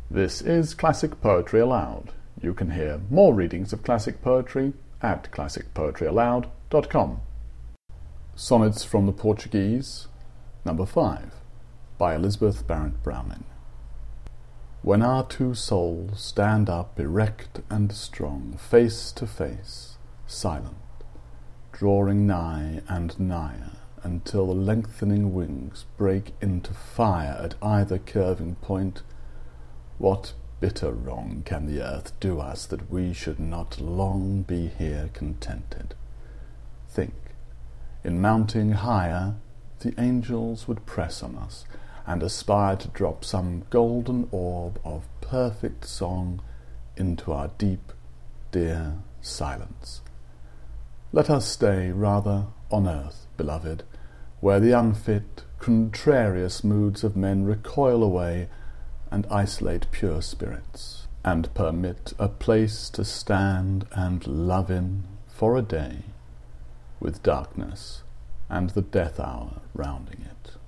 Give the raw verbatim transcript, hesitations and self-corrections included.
This is Classic Poetry Aloud. You can hear more readings of classic poetry at classic poetry aloud dot com. Sonnets from the Portuguese, number five, by Elizabeth Barrett Browning. When our two souls stand up erect and strong, face to face, silent, drawing nigh and nigher, until the lengthening wings break into fire at either curving point, what bitter wrong can the earth do us that we should not long be here contented? Think, in mounting higher, the angels would press on us, and aspire to drop some golden orb of perfect song into our deep, dear silence. Let us stay rather on earth, beloved, where the unfit, contrarious moods of men recoil away and isolate pure spirits, and permit a place to stand and love in for a day, with darkness and the death hour rounding it.